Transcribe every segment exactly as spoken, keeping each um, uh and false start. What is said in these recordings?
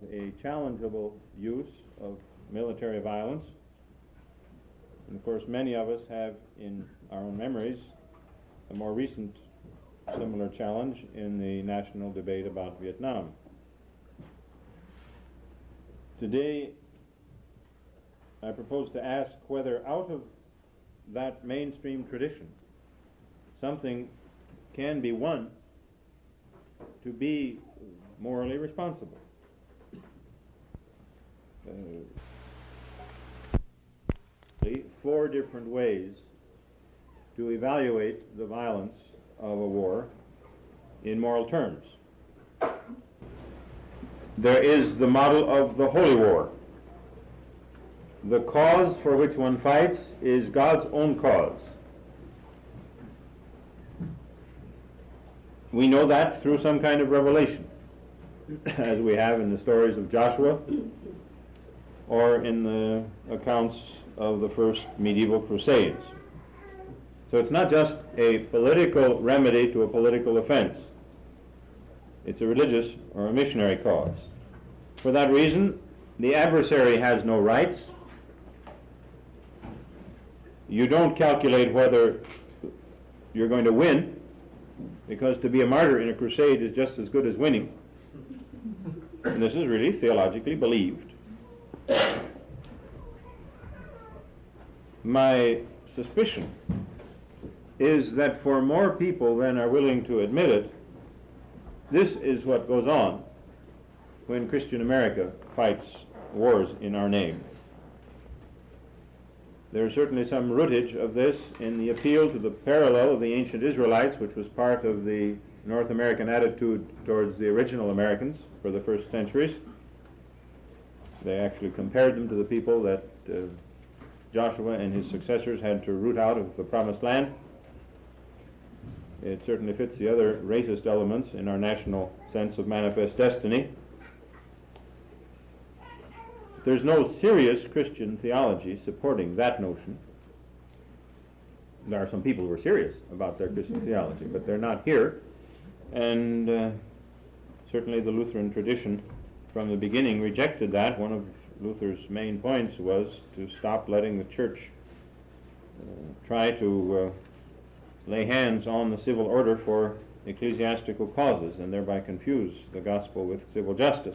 a challengeable use of military violence. And of course, many of us have in our own memories a more recent similar challenge in the national debate about Vietnam. Today, I propose to ask whether out of that mainstream tradition something can be won to be morally responsible. Uh, four different ways to evaluate the violence of a war in moral terms. There is the model of the holy war. The cause for which one fights is God's own cause. We know that through some kind of revelation, as we have in the stories of Joshua or in the accounts of the first medieval crusades. So it's not just a political remedy to a political offense. It's a religious or a missionary cause. For that reason, the adversary has no rights. You don't calculate whether you're going to win, because to be a martyr in a crusade is just as good as winning. And this is really theologically believed. My suspicion is that for more people than are willing to admit it, this is what goes on when Christian America fights wars in our name. There is certainly some rootage of this in the appeal to the parallel of the ancient Israelites, which was part of the North American attitude towards the original Americans for the first centuries. They actually compared them to the people that uh, Joshua and his successors had to root out of the Promised Land. It certainly fits the other racist elements in our national sense of manifest destiny. There's no serious Christian theology supporting that notion. There are some people who are serious about their Christian theology, but they're not here. And uh, certainly the Lutheran tradition from the beginning rejected that. One of Luther's main points was to stop letting the church uh, try to uh, lay hands on the civil order for ecclesiastical causes and thereby confuse the gospel with civil justice.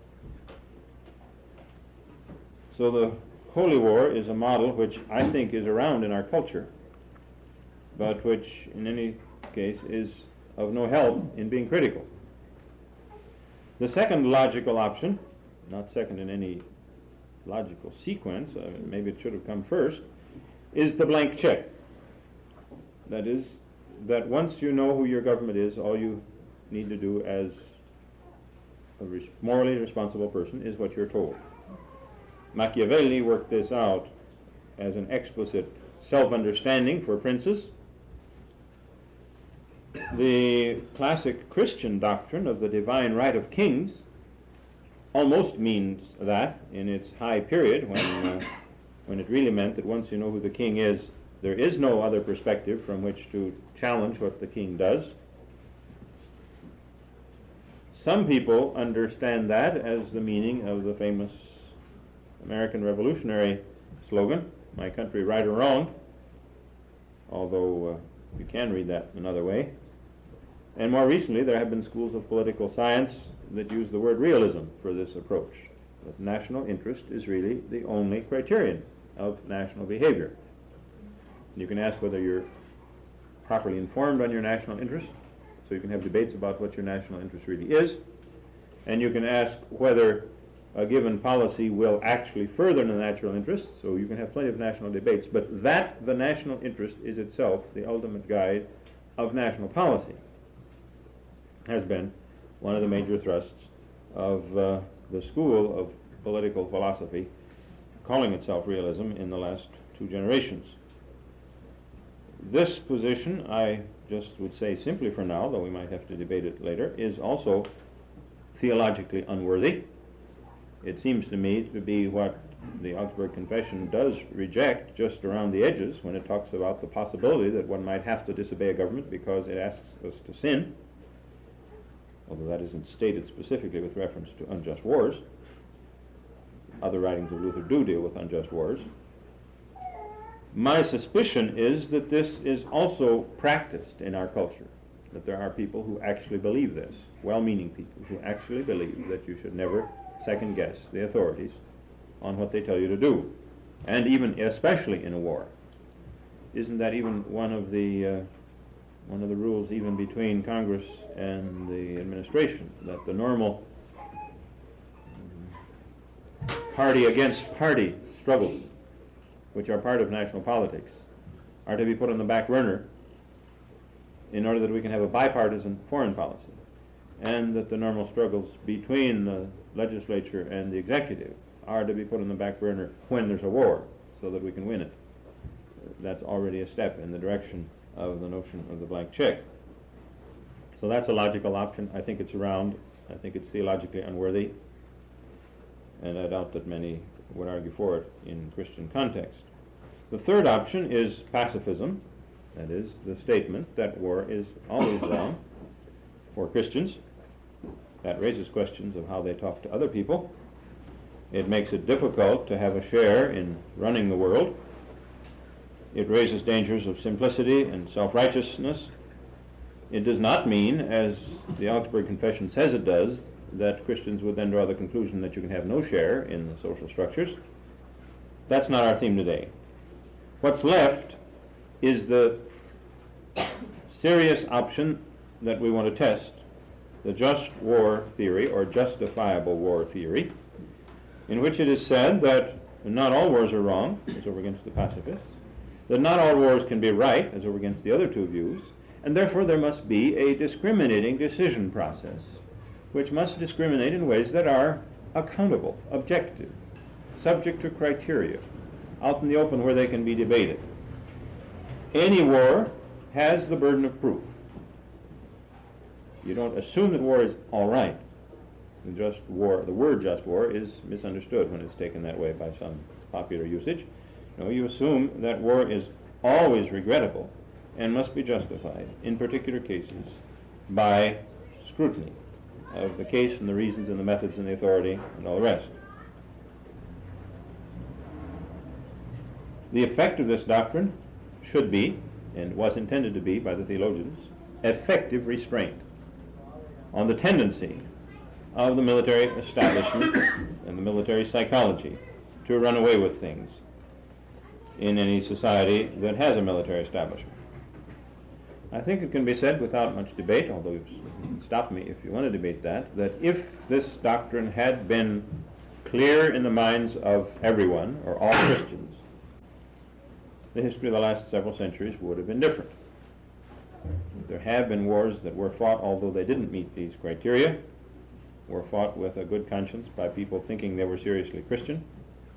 So the holy war is a model which I think is around in our culture, but which in any case is of no help in being critical. The second logical option, not second in any logical sequence, uh, maybe it should have come first, is the blank check. That is, that once you know who your government is, all you need to do as a res- morally responsible person is what you're told. Machiavelli worked this out as an explicit self-understanding for princes. The classic Christian doctrine of the divine right of kings almost means that in its high period, when, uh, when it really meant that once you know who the king is, there is no other perspective from which to challenge what the king does. Some people understand that as the meaning of the famous American Revolutionary slogan, "My country, right or wrong," although uh, you can read that another way. And more recently, there have been schools of political science that use the word realism for this approach, that national interest is really the only criterion of national behavior. You can ask whether you're properly informed on your national interest, so you can have debates about what your national interest really is, and you can ask whether a given policy will actually further the national interest, so you can have plenty of national debates, but that the national interest is itself the ultimate guide of national policy has been one of the major thrusts of uh, the school of political philosophy calling itself realism in the last two generations. This position, I just would say simply for now, though we might have to debate it later, is also theologically unworthy. It seems to me to be what the Augsburg Confession does reject just around the edges when it talks about the possibility that one might have to disobey a government because it asks us to sin, although that isn't stated specifically with reference to unjust wars. other writings of Luther do deal with unjust wars. My suspicion is that this is also practiced in our culture, that there are people who actually believe this, well-meaning people who actually believe that you should never second-guess the authorities on what they tell you to do, and even especially in a war. Isn't that even one of the uh, one of the rules even between Congress and the administration, that the normal um, party against party struggles, which are part of national politics, are to be put on the back burner in order that we can have a bipartisan foreign policy, and that the normal struggles between the legislature and the executive are to be put on the back burner when there's a war, so that we can win it. That's already a step in the direction of the notion of the blank check. So that's a logical option. I think it's around. I think it's theologically unworthy, and I doubt that many would argue for it in Christian context. The third option is pacifism, that is, the statement that war is always wrong for Christians. That raises questions of how they talk to other people. It makes it difficult to have a share in running the world. It raises dangers of simplicity and self-righteousness. It does not mean, as the Augsburg Confession says it does, that Christians would then draw the conclusion that you can have no share in the social structures. That's not our theme today. What's left is the serious option that we want to test, the just war theory, or justifiable war theory, in which it is said that not all wars are wrong, as over against the pacifists, that not all wars can be right, as over against the other two views, and therefore there must be a discriminating decision process, which must discriminate in ways that are accountable, objective, subject to criteria, out in the open where they can be debated. Any war has the burden of proof. You don't assume that war is all right. The just war, the word just war is misunderstood when it's taken that way by some popular usage. No, you assume that war is always regrettable and must be justified in particular cases by scrutiny of the case and the reasons and the methods and the authority and all the rest. The effect of this doctrine should be, and was intended to be by the theologians, effective restraint on the tendency of the military establishment and the military psychology to run away with things in any society that has a military establishment. I think it can be said without much debate, although you can stop me if you want to debate that, that if this doctrine had been clear in the minds of everyone, or all Christians, the history of the last several centuries would have been different. There have been wars that were fought, although they didn't meet these criteria, were fought with a good conscience by people thinking they were seriously Christian.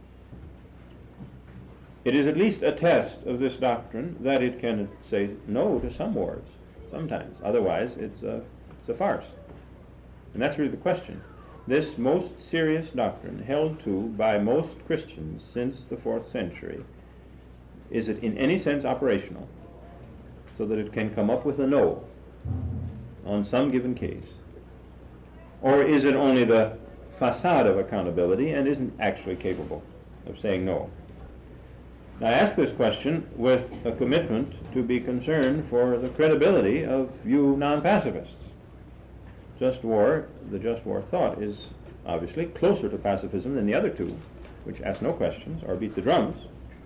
It is at least a test of this doctrine that it can say no to some wars, sometimes. Otherwise, it's a, it's a farce. And that's really the question. This most serious doctrine, held to by most Christians since the fourth century, is it in any sense operational, so that it can come up with a no on some given case? Or is it only the facade of accountability and isn't actually capable of saying no? Now, I ask this question with a commitment to be concerned for the credibility of you non-pacifists. Just war, the just war thought, is obviously closer to pacifism than the other two, which ask no questions or beat the drums.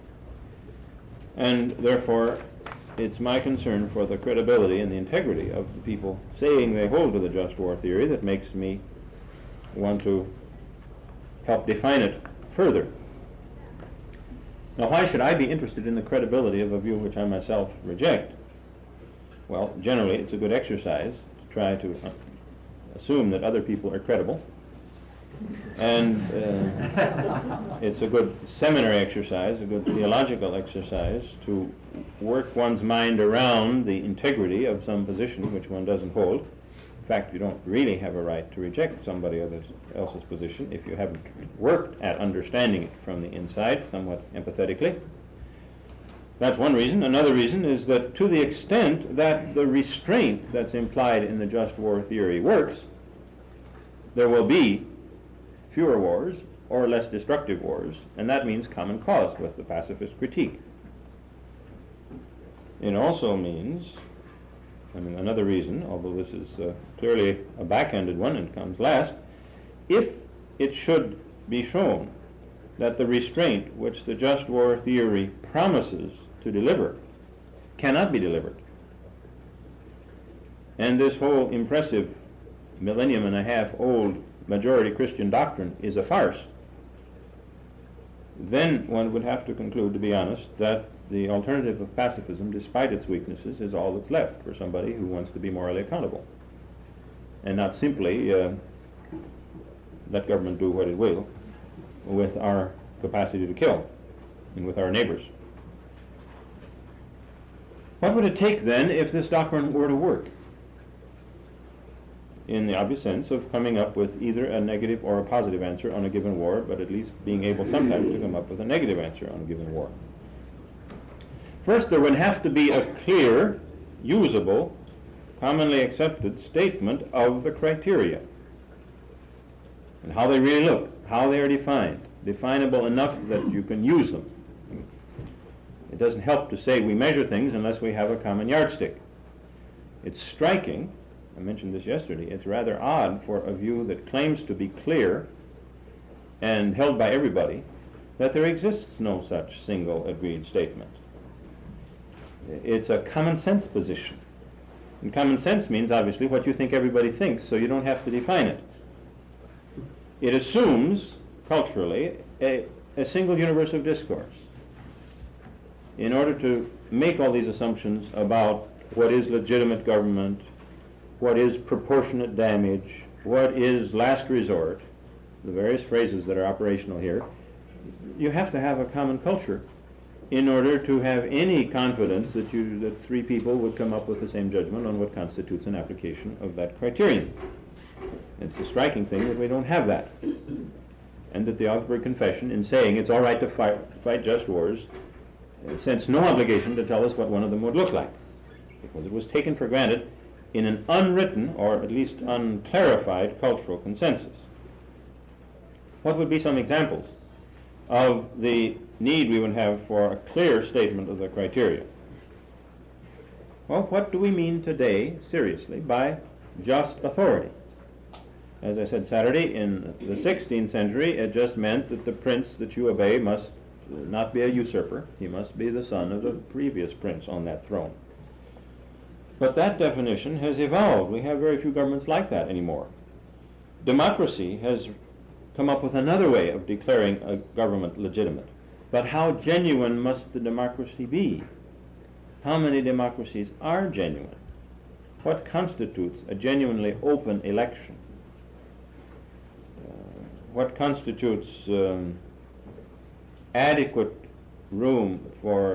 And therefore, it's my concern for the credibility and the integrity of the people saying they hold to the just war theory that makes me want to help define it further. Now, why should I be interested in the credibility of a view which I myself reject? Well, generally, it's a good exercise to try to uh, assume that other people are credible. And uh, it's a good seminary exercise, a good theological exercise to work one's mind around the integrity of some position which one doesn't hold. In fact, you don't really have a right to reject somebody else's position if you haven't worked at understanding it from the inside somewhat empathetically. That's one reason. Another reason is that to the extent that the restraint that's implied in the just war theory works, there will be fewer wars or less destructive wars, and that means common cause with the pacifist critique. It also means, I mean, another reason, although this is uh, clearly a backhanded one and comes last, if it should be shown that the restraint which the just war theory promises to deliver cannot be delivered, and this whole impressive millennium and a half old majority Christian doctrine is a farce, then one would have to conclude, to be honest, that the alternative of pacifism, despite its weaknesses, is all that's left for somebody who wants to be morally accountable, and not simply uh, let government do what it will with our capacity to kill and with our neighbors. What would it take then if this doctrine were to work? In the obvious sense of coming up with either a negative or a positive answer on a given war, but at least being able sometimes to come up with a negative answer on a given war. First, there would have to be a clear, usable, commonly accepted statement of the criteria and how they really look, how they are defined, definable enough that you can use them. It doesn't help to say we measure things unless we have a common yardstick. It's striking, I mentioned this yesterday, it's rather odd for a view that claims to be clear and held by everybody that there exists no such single agreed statement. It's a common sense position. And common sense means obviously what you think everybody thinks, so you don't have to define it. It assumes, culturally, a, a single universe of discourse. In order to make all these assumptions about what is legitimate government, what is proportionate damage, what is last resort, the various phrases that are operational here, you have to have a common culture in order to have any confidence that you that three people would come up with the same judgment on what constitutes an application of that criterion. It's a striking thing that we don't have that, and that the Augsburg Confession, in saying it's all right to fight, fight just wars, sensed no obligation to tell us what one of them would look like, because it was taken for granted in an unwritten, or at least unclarified, cultural consensus. What would be some examples of the need we would have for a clear statement of the criteria? Well, what do we mean today, seriously, by just authority? As I said Saturday, in the sixteenth century, it just meant that the prince that you obey must not be a usurper. He must be the son of the previous prince on that throne. But that definition has evolved. We have very few governments like that anymore. Democracy has come up with another way of declaring a government legitimate. But how genuine must the democracy be? How many democracies are genuine? What constitutes a genuinely open election? Uh, what constitutes um, adequate room for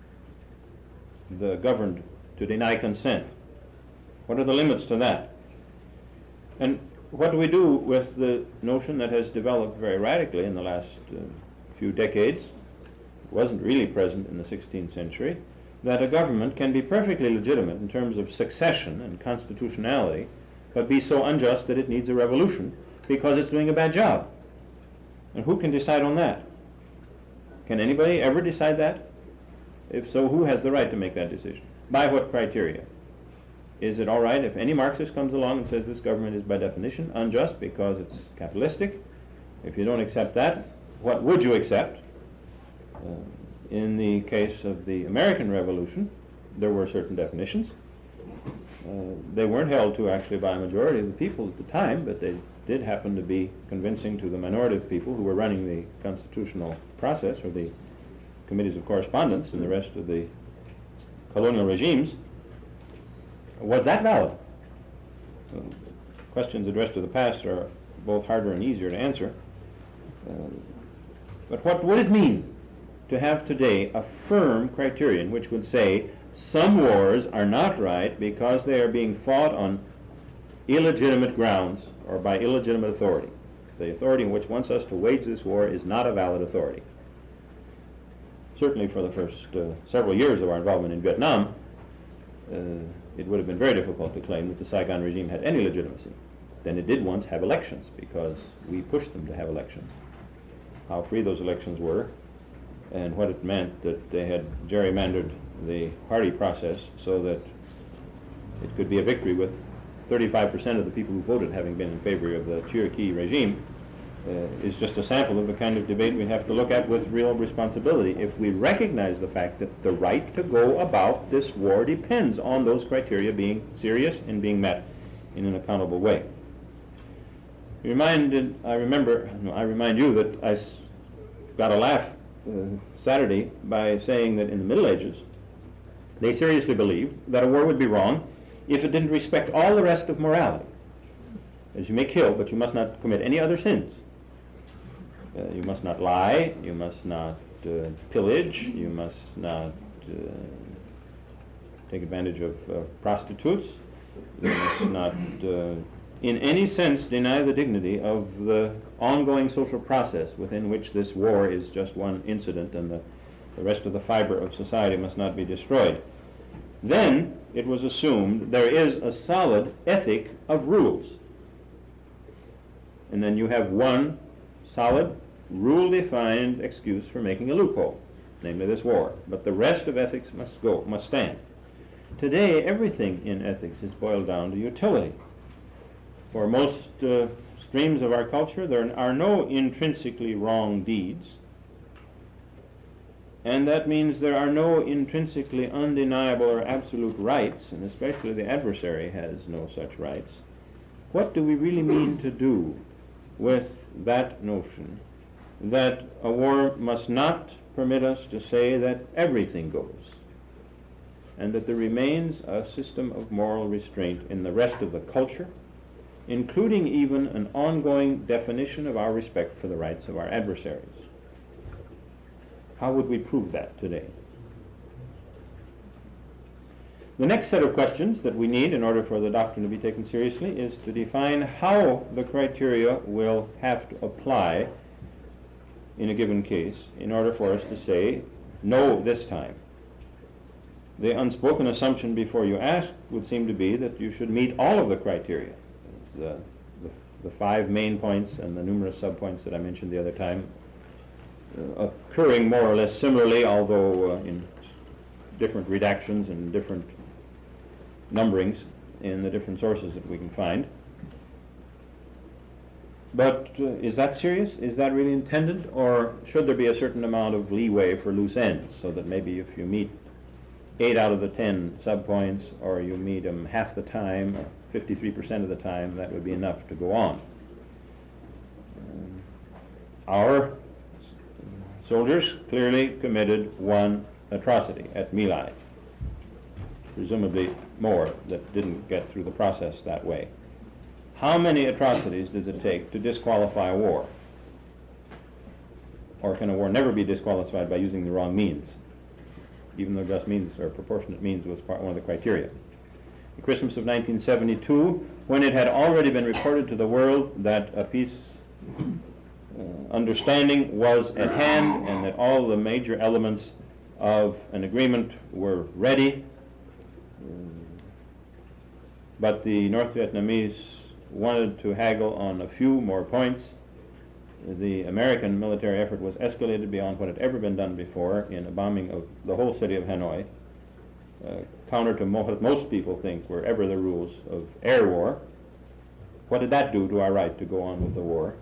the governed to deny consent? What are the limits to that? And what do we do with the notion that has developed very radically in the last uh, few decades, wasn't really present in the sixteenth century, that a government can be perfectly legitimate in terms of succession and constitutionality, but be so unjust that it needs a revolution because it's doing a bad job? And who can decide on that? Can anybody ever decide that? If so, who has the right to make that decision? By what criteria? Is it all right if any Marxist comes along and says this government is by definition unjust because it's capitalistic? If you don't accept that, what would you accept? Uh, in the case of the American Revolution, there were certain definitions. Uh, they weren't held to actually by a majority of the people at the time, but they did happen to be convincing to the minority of people who were running the constitutional process, or the committees of correspondence and the rest of the colonial regimes. Was that valid? Uh, questions addressed to the past are both harder and easier to answer. Uh, but what would it mean to have today a firm criterion which would say some wars are not right because they are being fought on illegitimate grounds or by illegitimate authority? The authority which wants us to wage this war is not a valid authority. Certainly for the first uh, several years of our involvement in Vietnam, uh, it would have been very difficult to claim that the Saigon regime had any legitimacy. Then it did once have elections because we pushed them to have elections. how free those elections were, and what it meant that they had gerrymandered the party process so that it could be a victory with thirty-five percent of the people who voted having been in favor of the Cherokee regime, uh, is just a sample of the kind of debate we have to look at with real responsibility if we recognize the fact that the right to go about this war depends on those criteria being serious and being met in an accountable way. Reminded, I remember, no, I remind you that I s- got a laugh uh, Saturday by saying that in the Middle Ages, they seriously believed that a war would be wrong if it didn't respect all the rest of morality. As you may kill, but you must not commit any other sins. Uh, you must not lie, you must not uh, pillage, you must not uh, take advantage of uh, prostitutes, you must not uh, in any sense deny the dignity of the ongoing social process within which this war is just one incident and the, the rest of the fiber of society must not be destroyed. Then it was assumed there is a solid ethic of rules. And then you have one solid, rule-defined excuse for making a loophole, namely this war. But the rest of ethics must go, must stand. Today, everything in ethics is boiled down to utility. For most uh, streams of our culture, there are no intrinsically wrong deeds, and that means there are no intrinsically undeniable or absolute rights, and especially the adversary has no such rights. What do we really mean to do with that notion that a war must not permit us to say that everything goes, and that there remains a system of moral restraint in the rest of the culture, including even an ongoing definition of our respect for the rights of our adversaries? How would we prove that today? The next set of questions that we need in order for the doctrine to be taken seriously is to define how the criteria will have to apply in a given case in order for us to say, no, this time. The unspoken assumption before you ask would seem to be that you should meet all of the criteria. The, the, the five main points and the numerous subpoints that I mentioned the other time, uh, occurring more or less similarly, although uh, in different redactions and different numberings in the different sources that we can find. But uh, is that serious? Is that really intended? Or should there be a certain amount of leeway for loose ends, so that maybe if you meet eight out of the ten subpoints, or you meet them half the time, or fifty-three percent of the time, that would be enough to go on? Um, our soldiers clearly committed one atrocity at My Lai, presumably more that didn't get through the process that way. How many atrocities does it take to disqualify a war? Or can a war never be disqualified by using the wrong means, even though just means or proportionate means was part, one of the criteria? The Christmas of nineteen seventy-two, when it had already been reported to the world that a peace uh, understanding was at hand and that all the major elements of an agreement were ready, um, but the North Vietnamese wanted to haggle on a few more points. The American military effort was escalated beyond what had ever been done before in a bombing of the whole city of Hanoi, uh, counter to mo- what most people think were ever the rules of air war. What did that do to our right to go on with the war?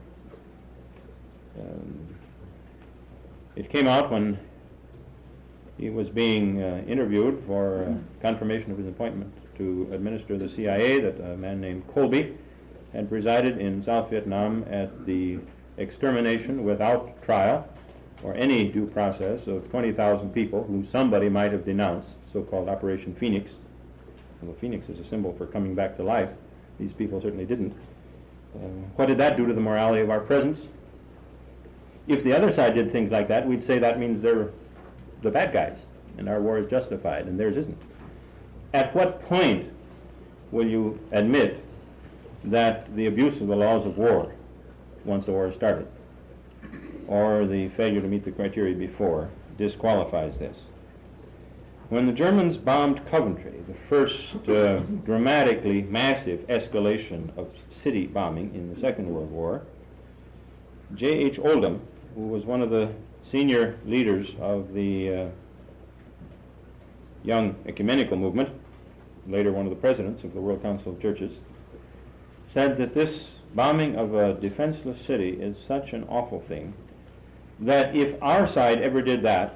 Um, it came out when he was being uh, interviewed for uh, confirmation of his appointment to administer the C I A that a man named Colby had presided in South Vietnam at the extermination without trial or any due process of twenty thousand people who somebody might have denounced, so-called Operation Phoenix. Well, Phoenix is a symbol for coming back to life. These people certainly didn't. Uh, what did that do to the morality of our presence? If the other side did things like that, we'd say that means they're the bad guys and our war is justified and theirs isn't. At what point will you admit that the abuse of the laws of war, once the war is started, or the failure to meet the criteria before, disqualifies this? When the Germans bombed Coventry, the first uh, dramatically massive escalation of city bombing in the Second World War, J H Oldham who was one of the senior leaders of the uh, young ecumenical movement, later one of the presidents of the World Council of Churches, said that this bombing of a defenseless city is such an awful thing that if our side ever did that,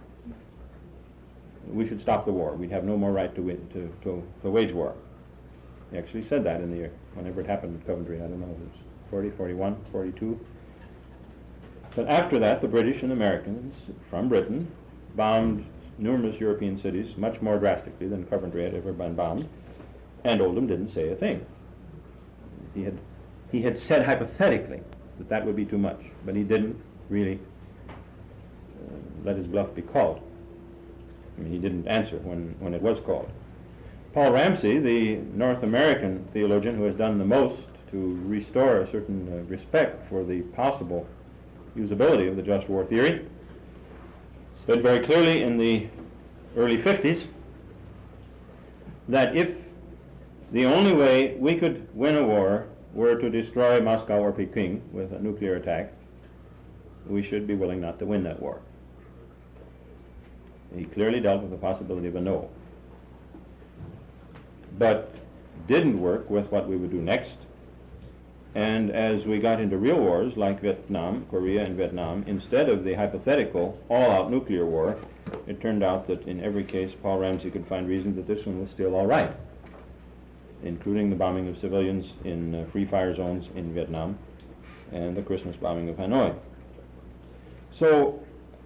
we should stop the war. We'd have no more right to, win, to, to, to wage war. He actually said that in the year, whenever it happened in Coventry, I don't know, it was forty, forty-one, forty-two. But after that, the British and Americans from Britain bombed numerous European cities much more drastically than Coventry had ever been bombed, and Oldham didn't say a thing. He had, he had said hypothetically that that would be too much, but he didn't really uh, let his bluff be called. I mean, he didn't answer when, when it was called. Paul Ramsey, the North American theologian who has done the most to restore a certain uh, respect for the possible usability of the just war theory, said very clearly in the early fifties that if the only way we could win a war were to destroy Moscow or Peking with a nuclear attack, we should be willing not to win that war. He clearly dealt with the possibility of a no, but didn't work with what we would do next. And as we got into real wars like Vietnam, Korea and Vietnam, instead of the hypothetical all-out nuclear war, it turned out that in every case Paul Ramsey could find reasons that this one was still all right, including the bombing of civilians in uh, free fire zones in Vietnam and the Christmas bombing of Hanoi. So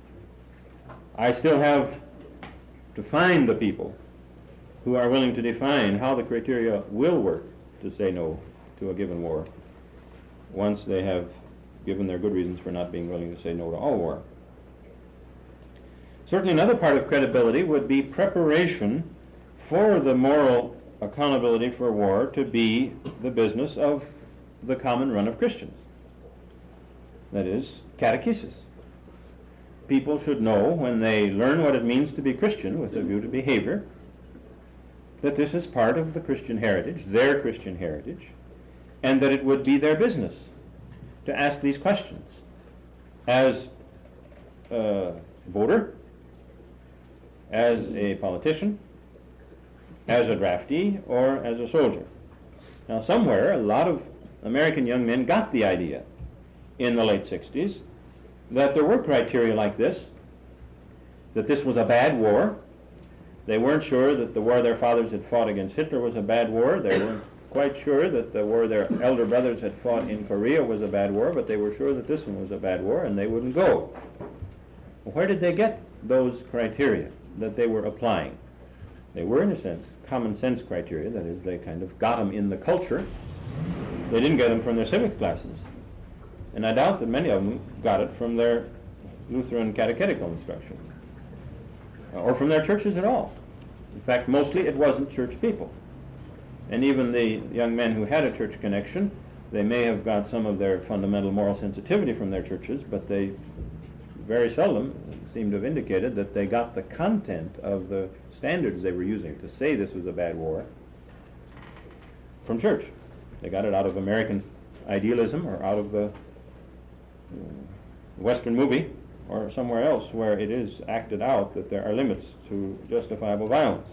I still have to find the people who are willing to define how the criteria will work to say no to a given war once they have given their good reasons for not being willing to say no to all war. Certainly another part of credibility would be preparation for the moral accountability for war to be the business of the common run of Christians. That is, catechesis. People should know when they learn what it means to be Christian with a view to behavior that this is part of the Christian heritage, their Christian heritage, and that it would be their business to ask these questions as a voter, as a politician, as a draftee, or as a soldier. Now somewhere a lot of American young men got the idea in the late sixties that there were criteria like this, that this was a bad war. They weren't sure that the war their fathers had fought against Hitler was a bad war. They weren't quite sure that the war their elder brothers had fought in Korea was a bad war, but they were sure that this one was a bad war, and they wouldn't go. Well, where did they get those criteria that they were applying? They were, in a sense, common sense criteria. That is, they kind of got them in the culture. They didn't get them from their civics classes. And I doubt that many of them got it from their Lutheran catechetical instruction, or from their churches at all. In fact, mostly it wasn't church people. And even the young men who had a church connection, they may have got some of their fundamental moral sensitivity from their churches, but they very seldom seem to have indicated that they got the content of the standards they were using to say this was a bad war from church. They got it out of American idealism or out of the uh, Western movie or somewhere else where it is acted out that there are limits to justifiable violence.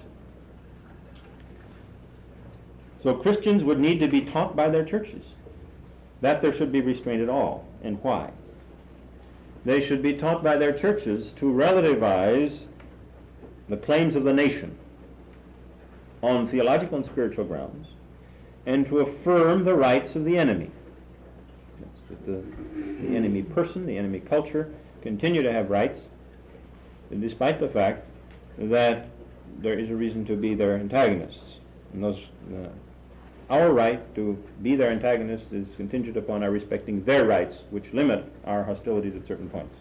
So Christians would need to be taught by their churches that there should be restraint at all, and why. They should be taught by their churches to relativize the claims of the nation on theological and spiritual grounds, and to affirm the rights of the enemy. That the, the enemy person, the enemy culture, continue to have rights, despite the fact that there is a reason to be their antagonists. And those, uh, our right to be their antagonists is contingent upon our respecting their rights, which limit our hostilities at certain points.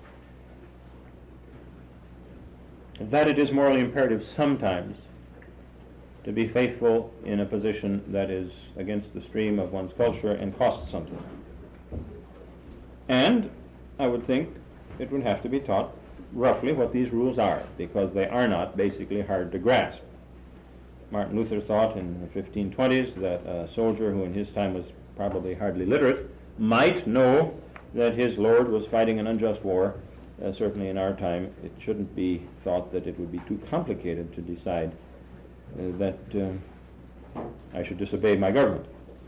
That it is morally imperative sometimes to be faithful in a position that is against the stream of one's culture and costs something. And I would think it would have to be taught roughly what these rules are, because they are not basically hard to grasp. Martin Luther thought in the fifteen twenties that a soldier who in his time was probably hardly literate might know that his Lord was fighting an unjust war, uh, certainly in our time, it shouldn't be thought that it would be too complicated to decide uh, that uh, I should disobey my government.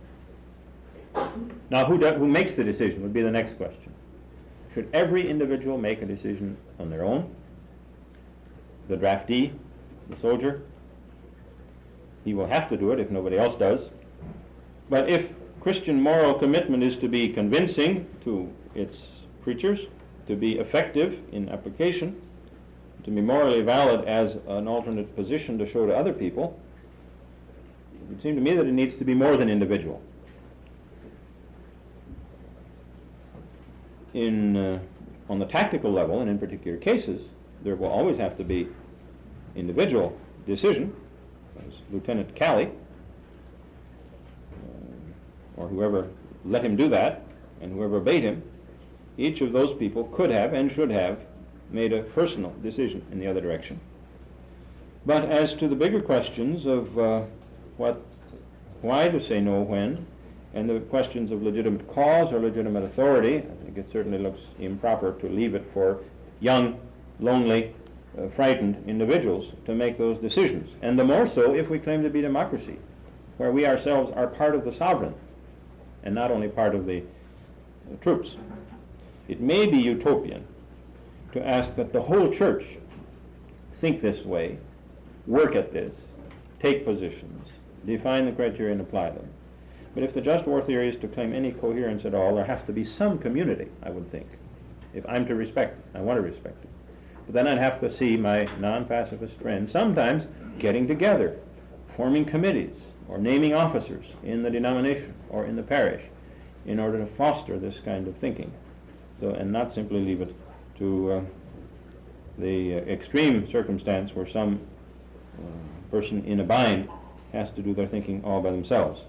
Now, who, do, who makes the decision would be the next question. Should every individual make a decision on their own? The draftee, the soldier, he will have to do it if nobody else does. But if Christian moral commitment is to be convincing to its preachers, to be effective in application, to be morally valid as an alternate position to show to other people, it would seem to me that it needs to be more than individual. In, uh, on the tactical level, and in particular cases, there will always have to be individual decision, as Lieutenant Calley, uh, or whoever let him do that, and whoever obeyed him, each of those people could have and should have made a personal decision in the other direction. But as to the bigger questions of uh, what, why to say no when, and the questions of legitimate cause or legitimate authority, I think it certainly looks improper to leave it for young, lonely, uh, frightened individuals to make those decisions. And the more so if we claim to be democracy, where we ourselves are part of the sovereign and not only part of the uh, troops. It may be utopian to ask that the whole church think this way, work at this, take positions, define the criteria and apply them. But if the just war theory is to claim any coherence at all, there has to be some community, I would think. If I'm to respect it, I want to respect it. But then I'd have to see my non-pacifist friends sometimes getting together, forming committees, or naming officers in the denomination or in the parish in order to foster this kind of thinking. So, and not simply leave it to uh, the uh, extreme circumstance where some uh, person in a bind has to do their thinking all by themselves.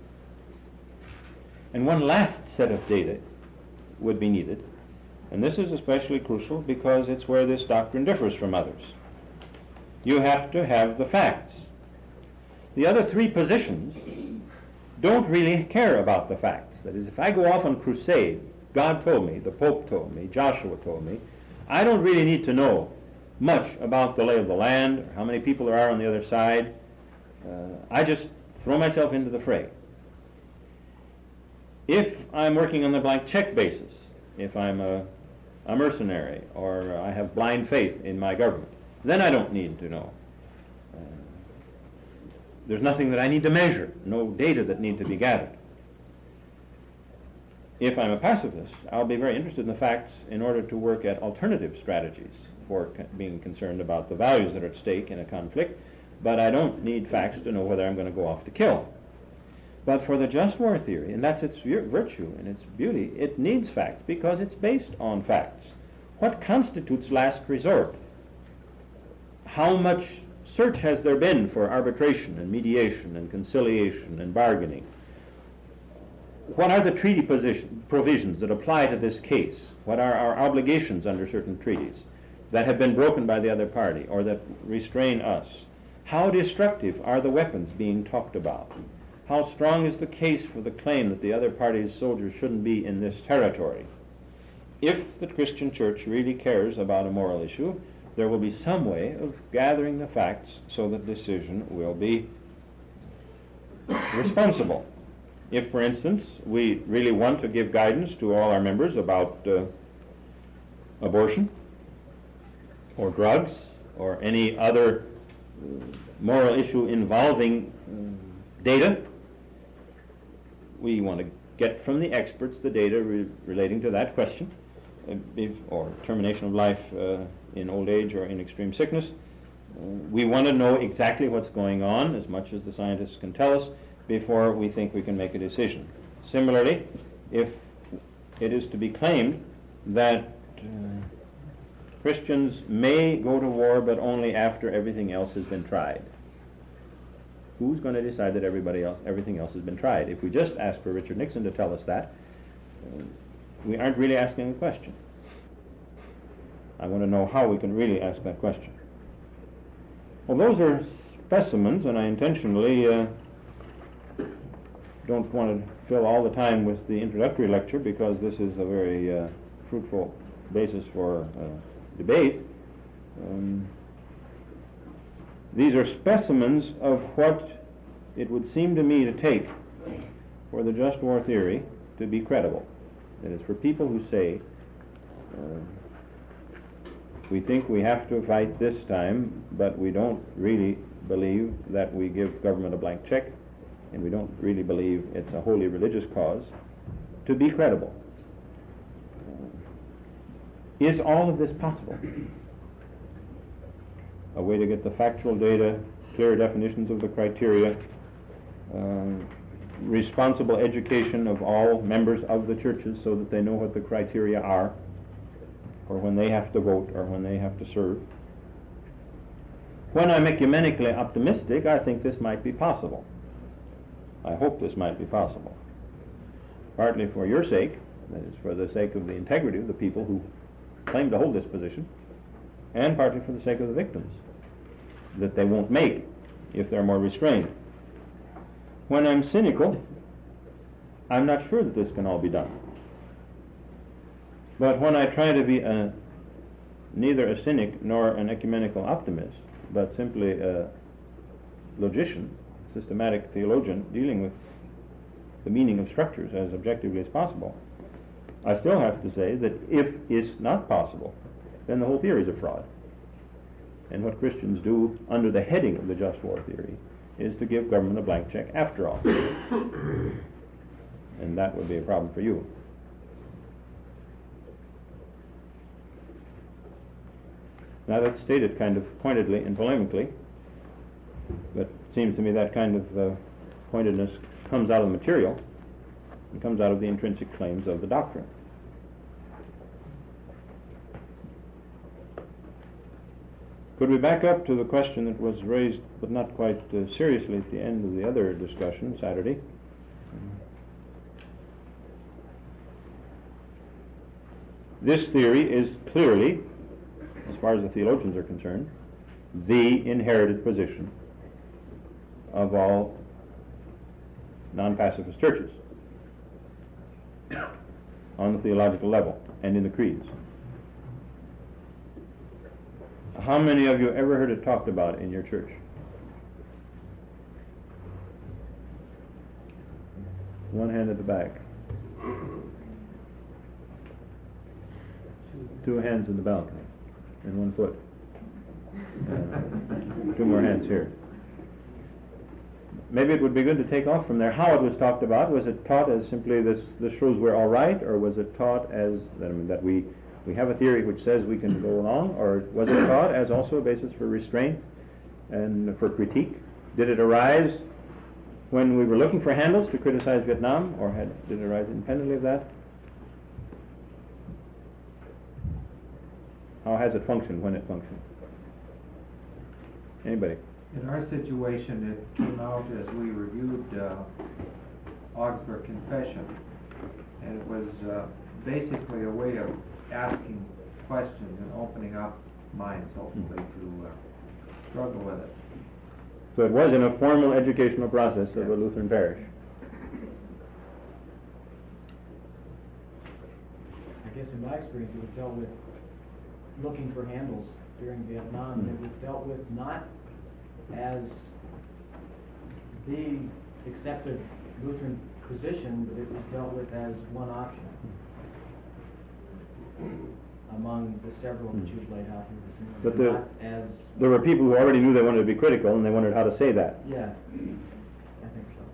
And one last set of data would be needed, and this is especially crucial because it's where this doctrine differs from others. You have to have the facts. The other three positions don't really care about the facts. That is, if I go off on crusade, God told me, the Pope told me, Joshua told me, I don't really need to know much about the lay of the land or how many people there are on the other side. Uh, I just throw myself into the fray. If I'm working on the blank check basis, if I'm a, a mercenary or I have blind faith in my government, then I don't need to know. Uh, there's nothing that I need to measure, no data that need to be gathered. If I'm a pacifist, I'll be very interested in the facts in order to work at alternative strategies for co- being concerned about the values that are at stake in a conflict, but I don't need facts to know whether I'm going to go off to kill. But for the just war theory, and that's its virtue and its beauty, it needs facts because it's based on facts. What constitutes last resort? How much search has there been for arbitration and mediation and conciliation and bargaining? What are the treaty position, provisions that apply to this case? What are our obligations under certain treaties that have been broken by the other party or that restrain us? How destructive are the weapons being talked about? How strong is the case for the claim that the other party's soldiers shouldn't be in this territory? If the Christian church really cares about a moral issue, there will be some way of gathering the facts so that decision will be responsible. If, for instance, we really want to give guidance to all our members about uh, abortion or drugs or any other uh, moral issue involving uh, data, we want to get from the experts the data re- relating to that question, uh, if, or termination of life uh, in old age or in extreme sickness. Uh, we want to know exactly what's going on, as much as the scientists can tell us, before we think we can make a decision. Similarly, if it is to be claimed that uh, Christians may go to war but only after everything else has been tried, who's going to decide that everybody else, everything else has been tried? If we just ask for Richard Nixon to tell us that, uh, we aren't really asking the question. I want to know how we can really ask that question. Well, those are specimens, and I intentionally uh, don't want to fill all the time with the introductory lecture because this is a very uh, fruitful basis for uh, debate. Um, these are specimens of what it would seem to me to take for the just war theory to be credible. That is, for people who say, uh, we think we have to fight this time, but we don't really believe that we give government a blank check, and we don't really believe it's a wholly religious cause, to be credible. Uh, is all of this possible? A way to get the factual data, clear definitions of the criteria, uh, responsible education of all members of the churches so that they know what the criteria are, or when they have to vote, or when they have to serve. When I'm ecumenically optimistic, I think this might be possible. I hope this might be possible. Partly for your sake, that is, for the sake of the integrity of the people who claim to hold this position, and partly for the sake of the victims, that they won't make if they're more restrained. When I'm cynical, I'm not sure that this can all be done. But when I try to be a, neither a cynic nor an ecumenical optimist, but simply a logician, systematic theologian dealing with the meaning of structures as objectively as possible, I still have to say that if it's not possible, then the whole theory is a fraud. And what Christians do under the heading of the just war theory is to give government a blank check after all. And that would be a problem for you. Now that's stated kind of pointedly and polemically, but it seems to me that kind of uh, pointedness comes out of the material and comes out of the intrinsic claims of the doctrine. Could we back up to the question that was raised, but not quite uh, seriously, at the end of the other discussion Saturday? This theory is clearly, as far as the theologians are concerned, the inherited position of all non-pacifist churches on the theological level and in the creeds. How many of you ever heard it talked about in your church? One hand at the back. Two hands in the balcony. And one foot. Uh, two more hands here. Maybe it would be good to take off from there how it was talked about. Was it taught as simply this, this shows we're all right, or was it taught as I mean, that we, we have a theory which says we can go along, or was it taught as also a basis for restraint and for critique? Did it arise when we were looking for handles to criticize Vietnam, or had, did it arise independently of that? How has it functioned when it functioned? Anybody? In our situation, it came out as we reviewed uh, Augsburg Confession, and it was uh, basically a way of asking questions and opening up minds, hopefully, to uh, struggle with it. So it was in a formal educational process of Yes. a Lutheran parish. I guess in my experience, it was dealt with looking for handles during Vietnam, and it was dealt with not as the accepted Lutheran position, but it was dealt with as one option among the several that you've laid out here this morning. But the- not as, There were people who already knew they wanted to be critical, and they wondered how to say that. yeah, I think so.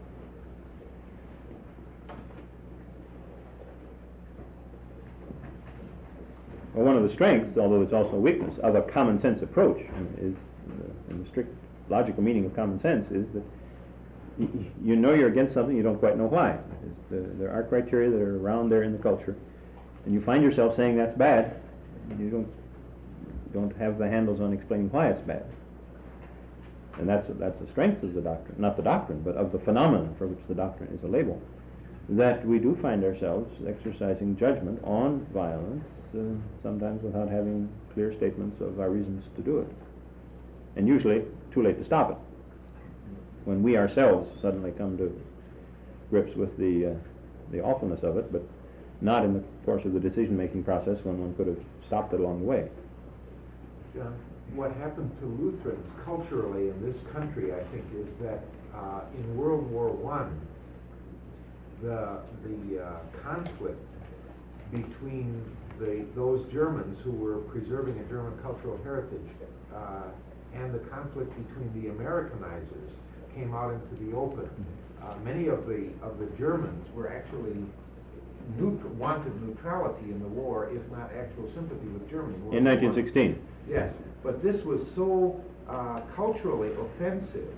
Well, one of the strengths, although it's also a weakness, of a common sense approach, is, uh, in the strict logical meaning of common sense, is that y- y- you know you're against something, you don't quite know why. It's the, there are criteria that are around there in the culture, and you find yourself saying that's bad, and you don't don't have the handles on explaining why it's bad. And that's that's the strength of the doctrine, not the doctrine, but of the phenomenon for which the doctrine is a label, that we do find ourselves exercising judgment on violence, uh, sometimes without having clear statements of our reasons to do it. And usually too late to stop it, when we ourselves suddenly come to grips with the uh, the awfulness of it, but not in the course of the decision-making process when one could have stopped it along the way. John, what happened to Lutherans culturally in this country, I think, is that uh, in World War One, the the uh, conflict between the those Germans who were preserving a German cultural heritage uh, and the conflict between the Americanizers came out into the open. Uh, many of the of the Germans were actually neutral, wanted neutrality in the war, if not actual sympathy with Germany. In nineteen sixteen. Yes, but this was so uh, culturally offensive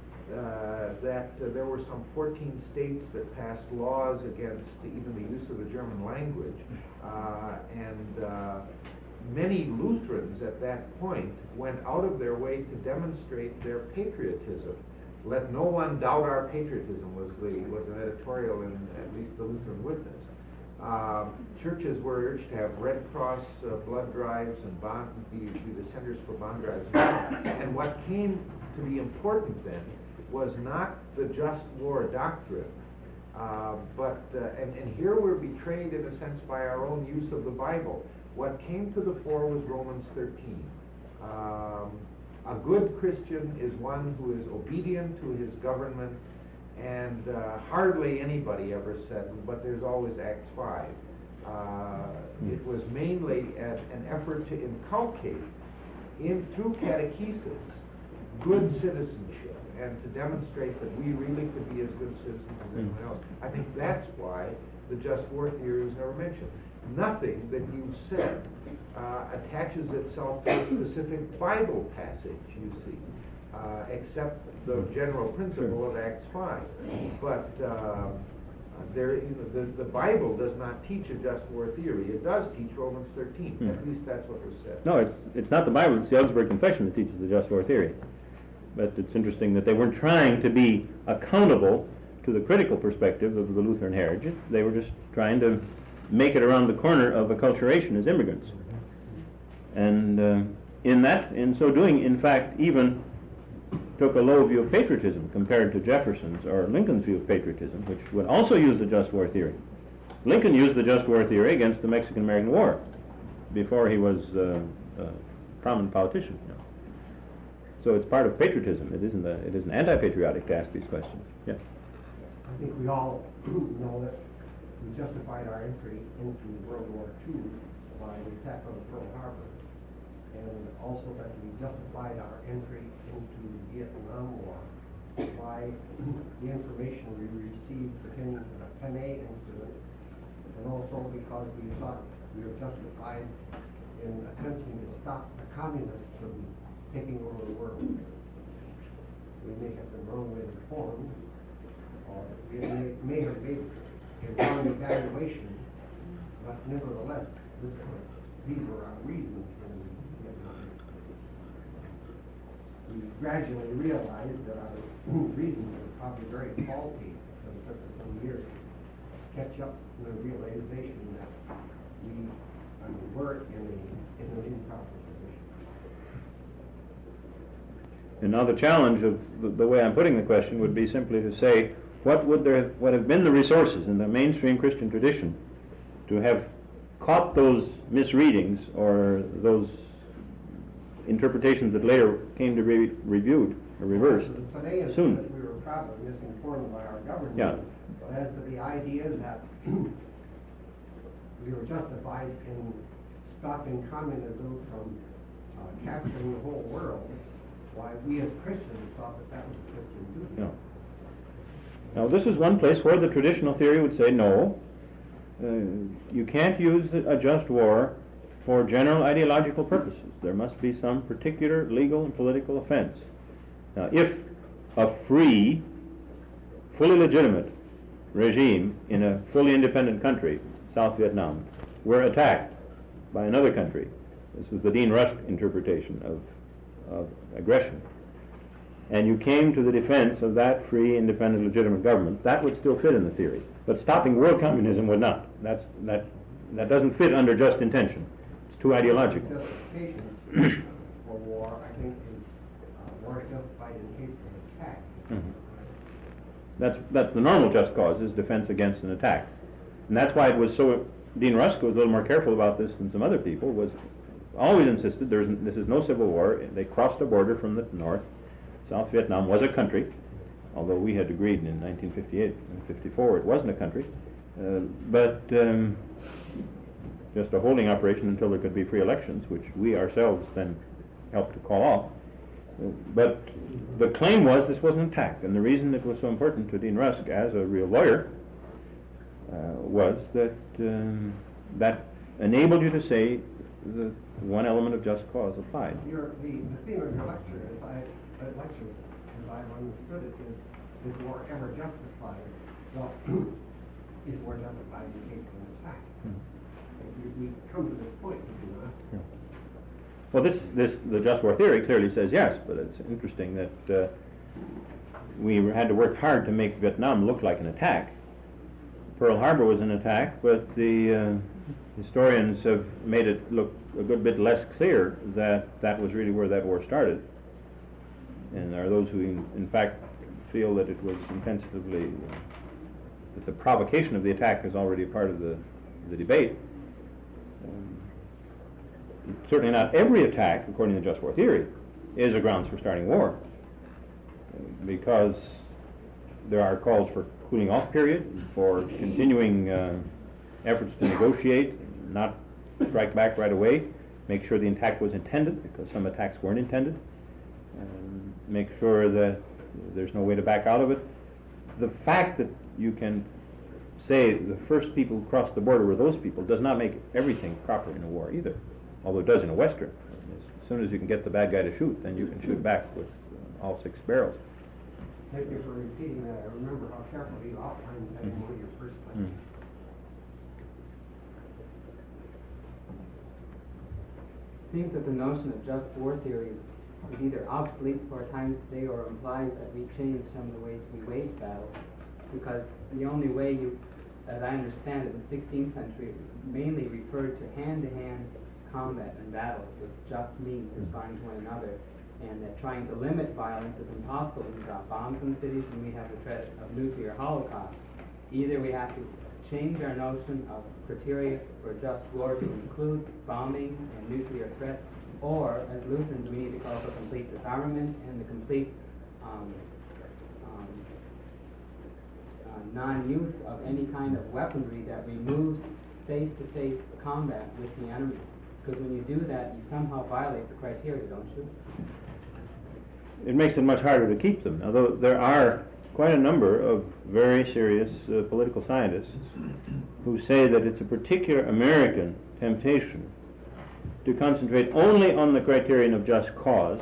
uh, that uh, there were some fourteen states that passed laws against even the use of the German language, uh, and uh, many Lutherans at that point went out of their way to demonstrate their patriotism. Let no one doubt our patriotism was the was an editorial in at least the Lutheran Witness. Uh, churches were urged to have Red Cross uh, blood drives and bond, be, be the centers for bond drives. And what came to be important then was not the just war doctrine, uh, but, uh, and, and here we're betrayed in a sense by our own use of the Bible. What came to the fore was Romans thirteen. Um, a good Christian is one who is obedient to his government, and uh, hardly anybody ever said, but there's always Acts five. Uh, it was mainly an, an effort to inculcate in through catechesis good citizenship and to demonstrate that we really could be as good citizens as anyone else. I think that's why the just war theory was never mentioned. Nothing that you've said uh, attaches itself to a specific Bible passage, you see. Uh, except the general principle of Acts five. But uh, there, you know, the, the Bible does not teach a just war theory. It does teach Romans thirteen. Hmm. At least that's what was said. No, it's it's not the Bible, it's the Augsburg Confession that teaches the just war theory. But it's interesting that they weren't trying to be accountable to the critical perspective of the Lutheran heritage. They were just trying to make it around the corner of acculturation as immigrants. And uh, in that, in so doing, in fact, even took a low view of patriotism compared to Jefferson's or Lincoln's view of patriotism, which would also use the just war theory. Lincoln used the just war theory against the Mexican-American War before he was uh, a prominent politician. You know. So it's part of patriotism. It isn't a, it isn't anti-patriotic to ask these questions. Yeah. I think we all know that we justified our entry into World War Two by the attack on Pearl Harbor, and also that we justified our entry into the Vietnam War by the information we received pertaining to the Panay incident, and also because we thought we were justified in attempting to stop the communists from taking over the world. We may have been wrongly informed, or we may, may have made a wrong evaluation, but nevertheless, this was, these were our reasons for the Vietnam. We gradually realized that our reasons were probably very faulty, so it took us some years to catch up to the realization that we I mean, were in, a, in an improper position. And now the challenge of the, the way I'm putting the question would be simply to say, what would there what have been the resources in the mainstream Christian tradition to have caught those misreadings or those interpretations that later came to be reviewed or reversed well, so today soon? We were probably misinformed by our government. Yeah. But as to the idea that we were justified in stopping communism from uh, capturing the whole world, why we as Christians thought that that was a Christian duty. Yeah. Now this is one place where the traditional theory would say, no, uh, you can't use a just war for general ideological purposes. There must be some particular legal and political offense. Now if a free, fully legitimate regime in a fully independent country, South Vietnam, were attacked by another country, this was the Dean Rusk interpretation of, of aggression, and you came to the defense of that free, independent, legitimate government, that would still fit in the theory. But stopping world communism would not. That's, that, that doesn't fit under just intention. It's too ideological. Justification for war, I think, is uh, war justified in case of attack. Mm-hmm. That's, that's the normal just cause, is defense against an attack. And that's why it was so, Dean Rusk was a little more careful about this than some other people, was always insisted there's, this is no civil war. They crossed a border from the north. South Vietnam was a country, although we had agreed in nineteen fifty-eight and fifty-four it wasn't a country. Uh, but um, just a holding operation until there could be free elections, which we ourselves then helped to call off. Uh, but the claim was this was an attack, and the reason it was so important to Dean Rusk as a real lawyer uh, was that um, that enabled you to say the one element of just cause applied. Your, the, the theme of your lecture, as I, uh, lectures, as I've understood it, is, is war ever justified? Well, is war justified in case of an attack? Hmm. We, we come to this point, do we not? Yeah. Well, this, this, the just war theory clearly says yes, but it's interesting that uh, we had to work hard to make Vietnam look like an attack. Pearl Harbor was an attack, but the uh, historians have made it look a good bit less clear that that was really where that war started. And there are those who, in, in fact, feel that it was intensively, uh, that the provocation of the attack is already a part of the, the debate. Um, certainly not every attack, according to just war theory, is a grounds for starting war, because there are calls for cooling off period, for continuing uh, efforts to negotiate, not strike back right away, make sure the attack was intended, because some attacks weren't intended, and make sure that there's no way to back out of it. The fact that you can say the first people who crossed the border were those people does not make everything proper in a war either, although it does in a Western. As soon as you can get the bad guy to shoot, then you can shoot back with uh, all six barrels. Thank you for repeating that. I remember how carefully you outlined that in one of your first lectures. Mm. Seems that the notion of just war theory is, is either obsolete for our times today or implies that we change some of the ways we wage battle. Because the only way you, as I understand it, in the sixteenth century, mainly referred to hand-to-hand combat and battle with just means responding to one another, and that trying to limit violence is impossible when we drop bombs in the cities and we have the threat of nuclear holocaust. Either we have to change our notion of criteria for just war to include bombing and nuclear threat, or as Lutherans we need to call for complete disarmament and the complete um, um, uh, non-use of any kind of weaponry that removes face-to-face combat with the enemy. Because when you do that, you somehow violate the criteria, don't you? It makes it much harder to keep them. Although there are quite a number of very serious uh, political scientists who say that it's a particular American temptation to concentrate only on the criterion of just cause,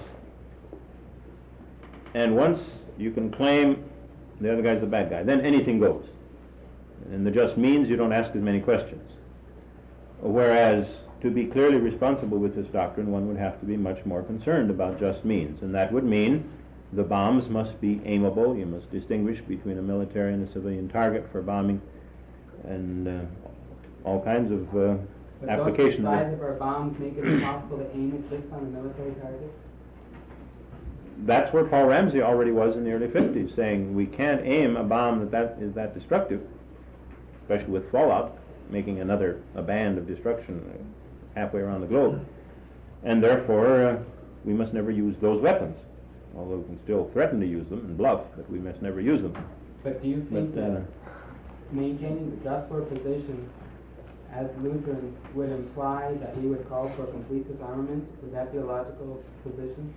and once you can claim the other guy's the bad guy, then anything goes. And the just means you don't ask as many questions. Whereas to be clearly responsible with this doctrine, one would have to be much more concerned about just means, and that would mean the bombs must be aimable. You must distinguish between a military and a civilian target for bombing, and uh, all kinds of uh, but applications. Don't the size of our bombs make it impossible to aim it just on a military target? That's where Paul Ramsey already was in the early fifties, saying we can't aim a bomb that, that is that destructive, especially with fallout, making another a band of destruction halfway around the globe, and therefore uh, we must never use those weapons. Although we can still threaten to use them and bluff, but we must never use them. But do you think But, uh, that maintaining the just war position, as Lutherans, would imply that he would call for complete disarmament? Would that be a logical position?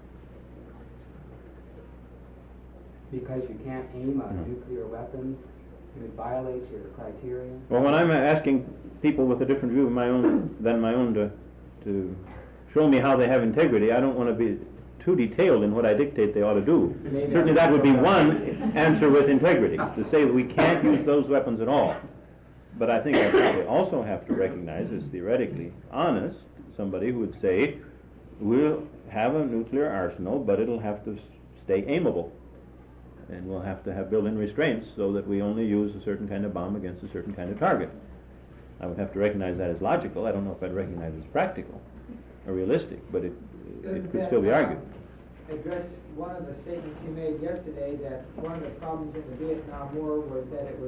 Because you can't aim a No. nuclear weapon, it would violate your criteria. Well, when I'm asking people with a different view of my own than my own to to show me how they have integrity, I don't want to be too detailed in what I dictate they ought to do. Maybe Certainly that would be one answer with integrity, to say that we can't use those weapons at all. But I think I probably also have to recognize as theoretically honest somebody who would say, we'll have a nuclear arsenal, but it'll have to s- stay aimable. And we'll have to have built-in restraints so that we only use a certain kind of bomb against a certain kind of target. I would have to recognize that as logical. I don't know if I'd recognize it as practical or realistic, but it, it could still be argued. address one of the statements you made yesterday, that one of the problems in the Vietnam War was that it was,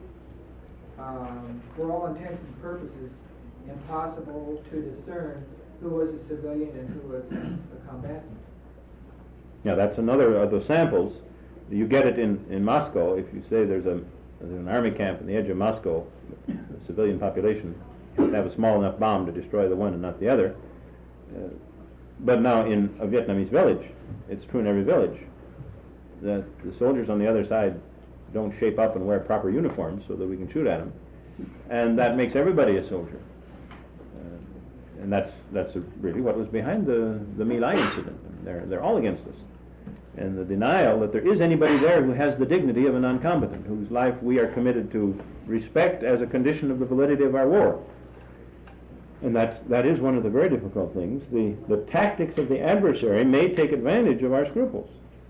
um, for all intents and purposes, impossible to discern who was a civilian and who was a combatant. Yeah, that's another of the samples. You get it in, in Moscow. If you say there's a there's an army camp on the edge of Moscow, the civilian population have to have a small enough bomb to destroy the one and not the other. Uh, but now in a Vietnamese village, it's true in every village, that the soldiers on the other side don't shape up and wear proper uniforms so that we can shoot at them. And that makes everybody a soldier. Uh, and that's that's a, really what was behind the, the My Lai incident. They're, they're all against us. And the denial that there is anybody there who has the dignity of a non-combatant, whose life we are committed to respect as a condition of the validity of our war. And that, that is one of the very difficult things. The, the tactics of the adversary may take advantage of our scruples.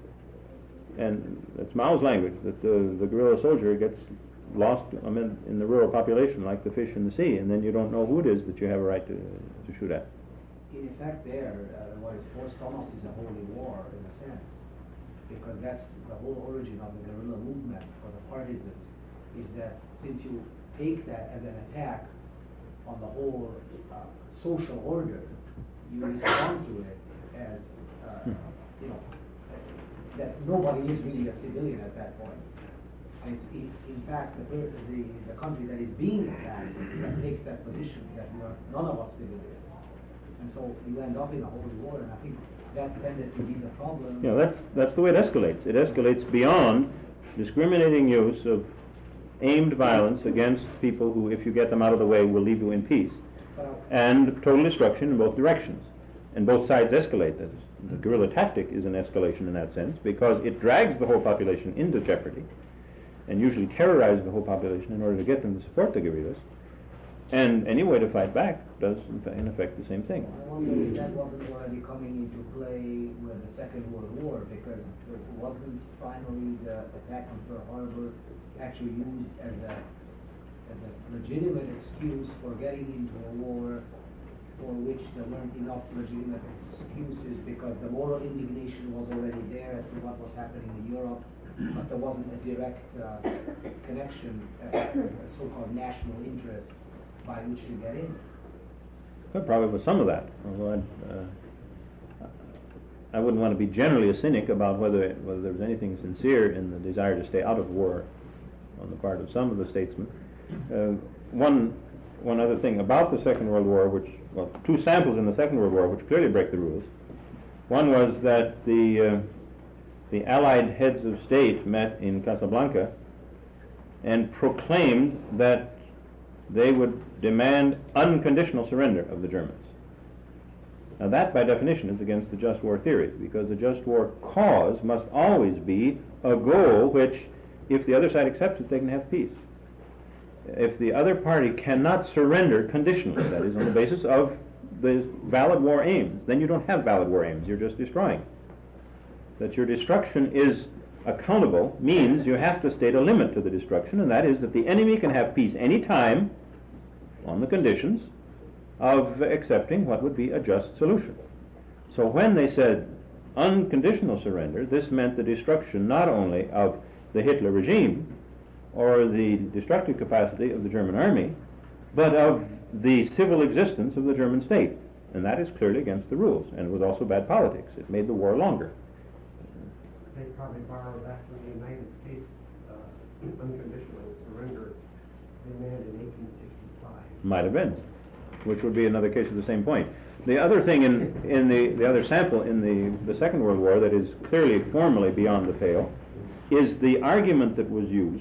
And that's Mao's language, that the, the guerrilla soldier gets lost I mean, in the rural population like the fish in the sea, and then you don't know who it is that you have a right to, to shoot at. In effect there, uh, what is forced almost is a holy war in a sense, because that's the whole origin of the guerrilla movement for the partisans, is that since you take that as an attack on the whole uh, social order, you respond to it as, uh, you know, that nobody is really a civilian at that point. And it's, it, in fact, the, the, the country that is being attacked that takes that position that we are none of us civilians. And so you end up in a holy war, and I think that's tended to be the problem. Yeah, that's, that's the way it escalates. It escalates beyond discriminating use of aimed violence against people who, if you get them out of the way, will leave you in peace, and total destruction in both directions. And both sides escalate this. The guerrilla tactic is an escalation in that sense, because it drags the whole population into jeopardy, and usually terrorizes the whole population in order to get them to support the guerrillas. And any way to fight back does, in, fa- in effect, the same thing. I wonder if that wasn't already coming into play with the Second World War, because it wasn't finally the attack on Pearl Harbor actually used as a, as a legitimate excuse for getting into a war for which there weren't enough legitimate excuses, because the moral indignation was already there as to what was happening in Europe, but there wasn't a direct uh, connection, uh, so-called national interest by which to get in. Well, probably was some of that, although I'd, uh, I wouldn't want to be generally a cynic about whether whether there was anything sincere in the desire to stay out of war on the part of some of the statesmen. Uh, one one other thing about the Second World War, which, well, two samples in the Second World War which clearly break the rules. One was that the uh, the Allied heads of state met in Casablanca and proclaimed that they would demand unconditional surrender of the Germans. Now that, by definition, is against the just war theory, because the just war cause must always be a goal which, if the other side accepts it, they can have peace. If the other party cannot surrender conditionally, that is, on the basis of the valid war aims, then you don't have valid war aims, you're just destroying. That your destruction is accountable means you have to state a limit to the destruction, and that is that the enemy can have peace any time on the conditions of accepting what would be a just solution. So when they said unconditional surrender, this meant the destruction not only of the Hitler regime or the destructive capacity of the German army, but of the civil existence of the German state. And that is clearly against the rules, and it was also bad politics. It made the war longer. They probably borrowed that from the United States uh, unconditional surrender demand in eighteen sixty-five. Might have been, which would be another case of the same point. The other thing in, in the, the other sample in the, the Second World War that is clearly formally beyond the pale is the argument that was used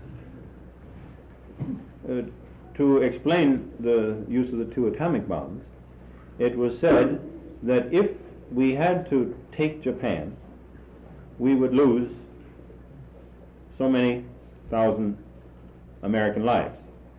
uh, to explain the use of the two atomic bombs. It was said that if we had to take Japan, we would lose so many thousand American lives.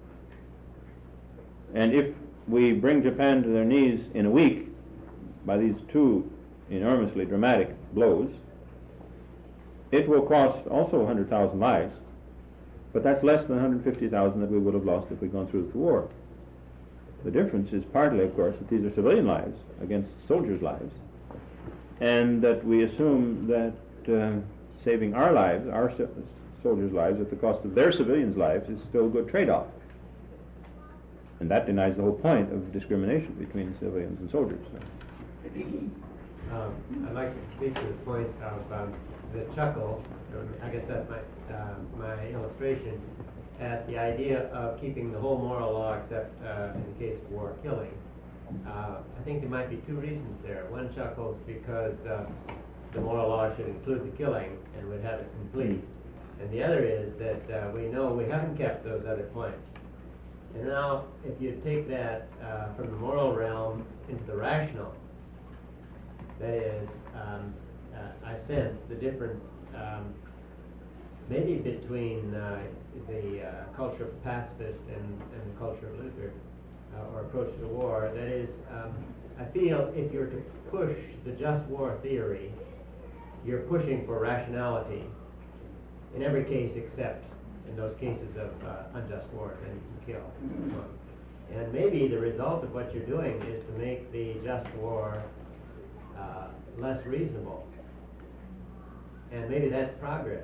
And if we bring Japan to their knees in a week by these two enormously dramatic blows, it will cost also one hundred thousand lives, but that's less than one hundred fifty thousand that we would have lost if we'd gone through with the war. The difference is partly, of course, that these are civilian lives against soldiers' lives. and that we assume that uh, saving our lives, our so- soldiers' lives, at the cost of their civilians' lives is still a good trade-off. And that denies the whole point of discrimination between civilians and soldiers. Um, I'd like to speak to the point of um, the chuckle, or I guess that's my, uh, my illustration, at the idea of keeping the whole moral law except uh, in the case of war killing. Uh, I think there might be two reasons there. One chuckles because uh, the moral law should include the killing and would have it complete. And the other is that uh, we know we haven't kept those other points. And now, if you take that uh, from the moral realm into the rational, that is, um, uh, I sense the difference um, maybe between uh, the uh, culture of the pacifist and, and the culture of Luther, uh, or approach to the war. That is, um, I feel if you're to push the just war theory, you're pushing for rationality in every case except in those cases of uh, unjust war, then you can kill. And maybe the result of what you're doing is to make the just war uh, less reasonable. And maybe that's progress.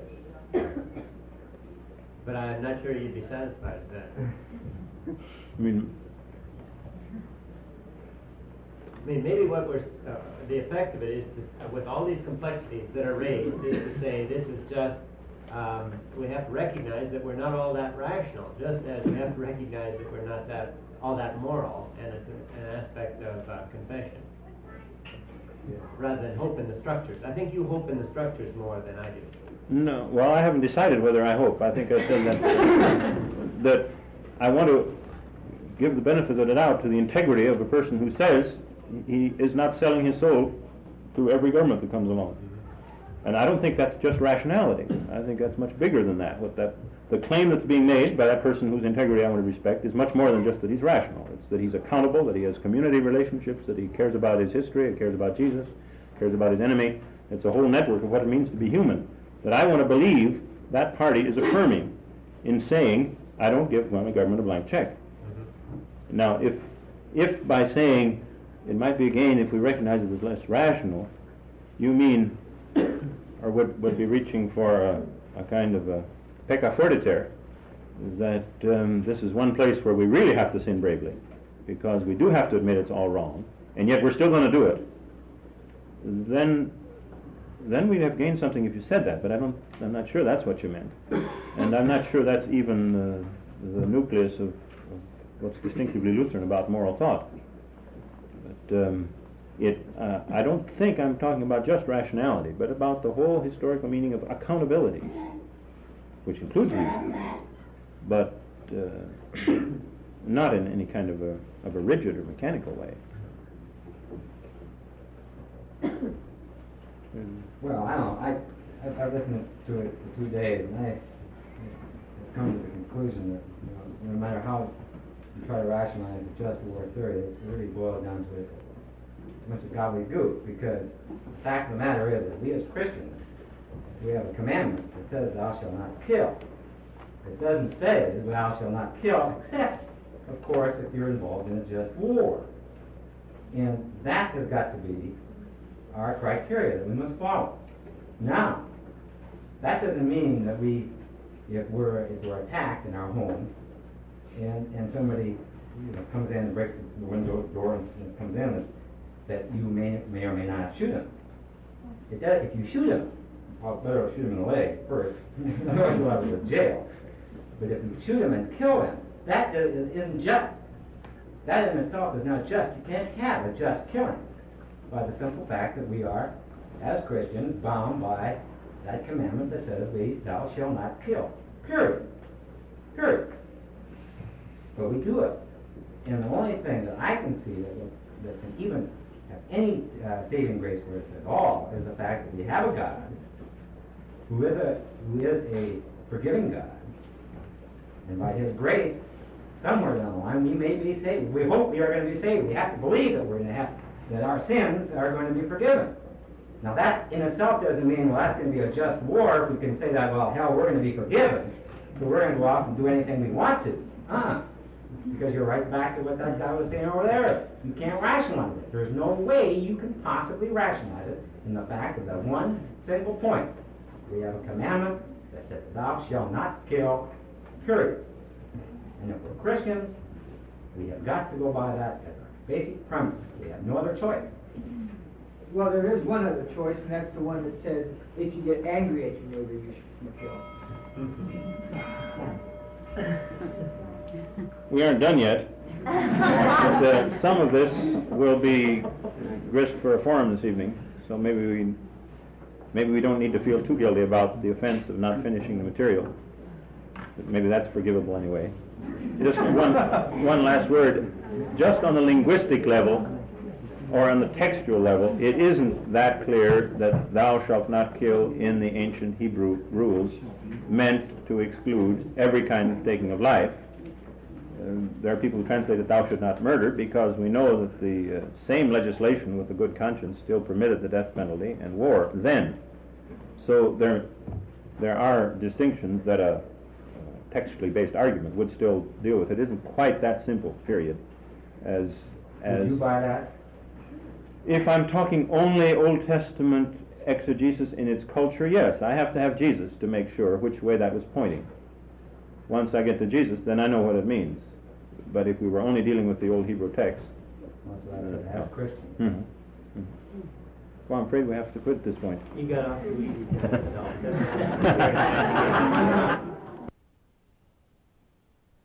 But I'm not sure you'd be satisfied with that. I mean, I mean, maybe what we're, uh, the effect of it is, to, uh, with all these complexities that are raised, is to say this is just, um, we have to recognize that we're not all that rational, just as we have to recognize that we're not that all that moral, and it's an, an aspect of uh, confession, yeah, rather than hope in the structures. I think you hope in the structures more than I do. no, well, I haven't decided whether I hope. I think I said that, that I want to give the benefit of the doubt to the integrity of a person who says he is not selling his soul to every government that comes along. And I don't think that's just rationality. I think that's much bigger than that. What that the claim that's being made by that person whose integrity I want to respect is much more than just that he's rational. It's that he's accountable, that he has community relationships, that he cares about his history, he cares about Jesus, cares about his enemy. It's a whole network of what it means to be human. That I want to believe that party is affirming in saying, I don't give my government a blank check. Mm-hmm. Now, if if by saying it might be a gain if we recognize it as less rational, you mean, or would, would be reaching for a, a kind of a pecca fortiter, that um, this is one place where we really have to sin bravely, because we do have to admit it's all wrong, and yet we're still going to do it, then then we'd have gained something if you said that, but I don't, I'm not sure that's what you meant. And I'm not sure that's even uh, the nucleus of, of what's distinctively Lutheran about moral thought. But um, it, uh, I don't think I'm talking about just rationality, but about the whole historical meaning of accountability, which includes reason, but uh, not in any kind of a, of a rigid or mechanical way. Well, I don't know. I, I've, I've listened to it for two days, and I have come to the conclusion that, you know, no matter how you try to rationalize the just war theory, it really boils down to it as much of gobbledygook, because the fact of the matter is that we as Christians, we have a commandment that says thou shalt not kill. It doesn't say thou shalt not kill, except, of course, if you're involved in a just war. And that has got to be our criteria that we must follow. Now, that doesn't mean that we, if we're if we're attacked in our home, and and somebody, you know, comes in and breaks the window door and, and comes in, that you may may or may not shoot him. It does, if you shoot him, well, better shoot him in the leg first. Otherwise, you'll have to go to jail. But if you shoot him and kill him, that isn't just. That in itself is not just. You can't have a just killing, by the simple fact that we are, as Christians, bound by that commandment that says, we, thou shalt not kill. Period. Period. But we do it. And the only thing that I can see that, that can even have any uh, saving grace for us at all is the fact that we have a God who is a who is a forgiving God, and by His grace, somewhere down the line, we may be saved. We hope we are going to be saved. We have to believe that we're going to have that our sins are going to be forgiven. Now that in itself doesn't mean, well, that's going to be a just war if we can say that, well, hell, we're going to be forgiven, so we're going to go off and do anything we want to. Uh-huh. Because you're right back to what that guy was saying over there. You can't rationalize it. There's no way you can possibly rationalize it in the fact of that one single point. We have a commandment that says, thou shalt not kill, period. And if we're Christians, we have got to go by that as our basic premise. We have no other choice. Well, there is one other choice, and that's the one that says, if you get angry at your neighbor, you should kill. We aren't done yet. But, uh, some of this will be grist for a forum this evening, so maybe we maybe we don't need to feel too guilty about the offense of not finishing the material. But maybe that's forgivable anyway. Just one one last word. Just on the linguistic level, or on the textual level, it isn't that clear that thou shalt not kill in the ancient Hebrew rules meant to exclude every kind of taking of life. Uh, there are people who translate it thou should not murder, because we know that the uh, same legislation with a good conscience still permitted the death penalty and war then. So there there are distinctions that a textually based argument would still deal with. It isn't quite that simple, period. As as Would you buy that? If I'm talking only Old Testament exegesis in its culture, yes, I have to have Jesus to make sure which way that was pointing. Once I get to Jesus, then I know what it means. But if we were only dealing with the old Hebrew text, That's what I said, as Christians. mm-hmm. Mm-hmm. Well, I'm afraid we have to quit at this point. You got off the easy side,